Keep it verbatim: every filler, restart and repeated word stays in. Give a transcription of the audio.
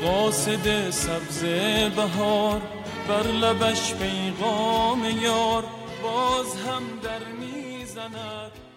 قاصد سبز بهار، بر لبش پیغام یار باز هم در میزند.